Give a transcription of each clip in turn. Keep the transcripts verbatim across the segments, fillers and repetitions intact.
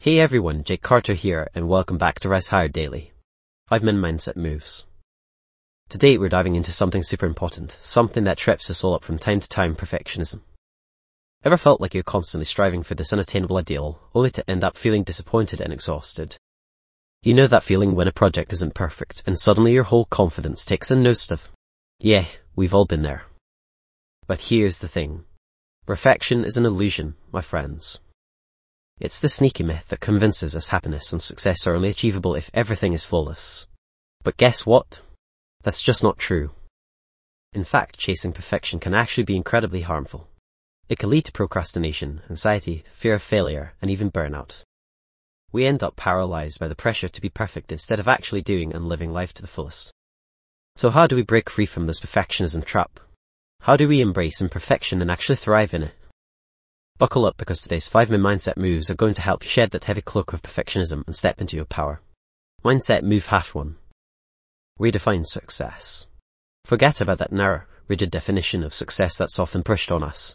Hey everyone, Jake Carter here, and welcome back to Rise Higher Daily. five min Mindset Moves. Today we're diving into something super important, something that trips us all up from time to time: perfectionism. Ever felt like you're constantly striving for this unattainable ideal, only to end up feeling disappointed and exhausted? You know that feeling when a project isn't perfect, and suddenly your whole confidence takes a nosedive? Yeah, we've all been there. But here's the thing. Perfection is an illusion, my friends. It's the sneaky myth that convinces us happiness and success are only achievable if everything is flawless. But guess what? That's just not true. In fact, chasing perfection can actually be incredibly harmful. It can lead to procrastination, anxiety, fear of failure, and even burnout. We end up paralyzed by the pressure to be perfect instead of actually doing and living life to the fullest. So how do we break free from this perfectionism trap? How do we embrace imperfection and actually thrive in it? Buckle up, because today's five min Mindset Moves are going to help you shed that heavy cloak of perfectionism and step into your power. Mindset Move Hash one. Redefine success. Forget about that narrow, rigid definition of success that's often pushed on us.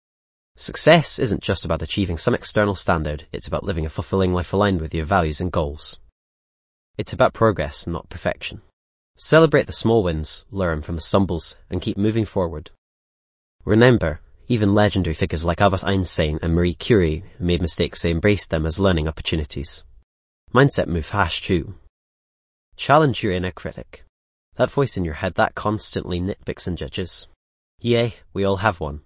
Success isn't just about achieving some external standard, it's about living a fulfilling life aligned with your values and goals. It's about progress, not perfection. Celebrate the small wins, learn from the stumbles, and keep moving forward. Remember, even legendary figures like Albert Einstein and Marie Curie made mistakes. They embraced them as learning opportunities. Mindset Move Hash two. Challenge your inner critic. That voice in your head that constantly nitpicks and judges. Yeah, we all have one.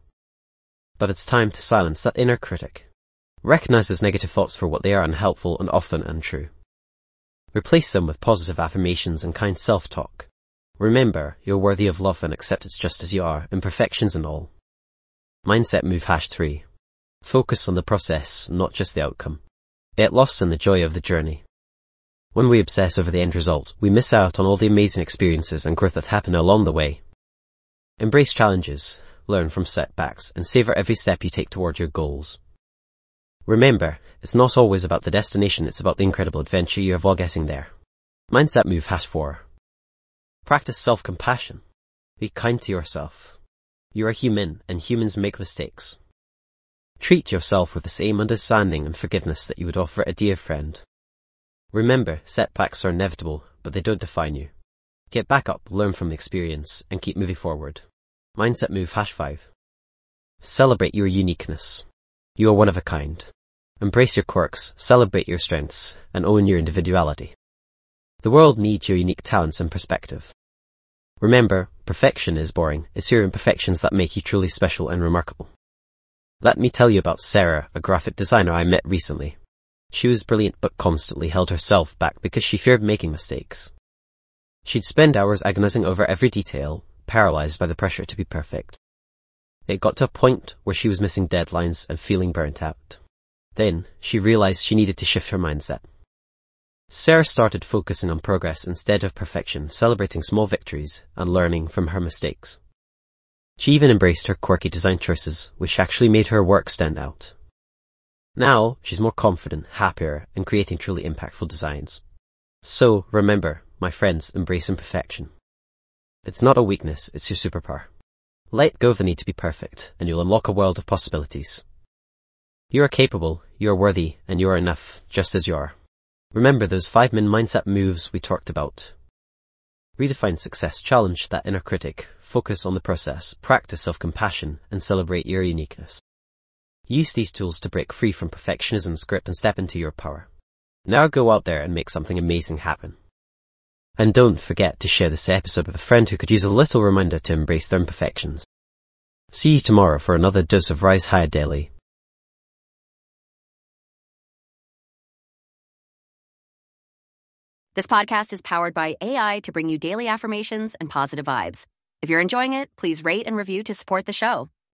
But it's time to silence that inner critic. Recognize those negative thoughts for what they are: unhelpful and often untrue. Replace them with positive affirmations and kind self-talk. Remember, you're worthy of love and acceptance just as you are, imperfections and all. Mindset Move Hash three. Focus on the process, not just the outcome. Get lost in the joy of the journey. When we obsess over the end result, we miss out on all the amazing experiences and growth that happen along the way. Embrace challenges, learn from setbacks, and savor every step you take toward your goals. Remember, it's not always about the destination, it's about the incredible adventure you have while getting there. Mindset Move Hash four. Practice self-compassion. Be kind to yourself. You are human, and humans make mistakes. Treat yourself with the same understanding and forgiveness that you would offer a dear friend. Remember, setbacks are inevitable, but they don't define you. Get back up, learn from the experience, and keep moving forward. Mindset Move Hash five. Celebrate your uniqueness. You are one of a kind. Embrace your quirks, celebrate your strengths, and own your individuality. The world needs your unique talents and perspective. Remember, perfection is boring. It's your imperfections that make you truly special and remarkable. Let me tell you about Sarah, a graphic designer I met recently. She was brilliant but constantly held herself back because she feared making mistakes. She'd spend hours agonizing over every detail, paralyzed by the pressure to be perfect. It got to a point where she was missing deadlines and feeling burnt out. Then, she realized she needed to shift her mindset. Sarah started focusing on progress instead of perfection, celebrating small victories and learning from her mistakes. She even embraced her quirky design choices, which actually made her work stand out. Now, she's more confident, happier, and creating truly impactful designs. So, remember, my friends, embrace imperfection. It's not a weakness, it's your superpower. Let go of the need to be perfect, and you'll unlock a world of possibilities. You are capable, you are worthy, and you are enough, just as you are. Remember those five min Mindset Moves we talked about. Redefine success, challenge that inner critic, focus on the process, practice self-compassion, and celebrate your uniqueness. Use these tools to break free from perfectionism's grip and step into your power. Now go out there and make something amazing happen. And don't forget to share this episode with a friend who could use a little reminder to embrace their imperfections. See you tomorrow for another dose of Rise Higher Daily. This podcast is powered by A I to bring you daily affirmations and positive vibes. If you're enjoying it, please rate and review to support the show.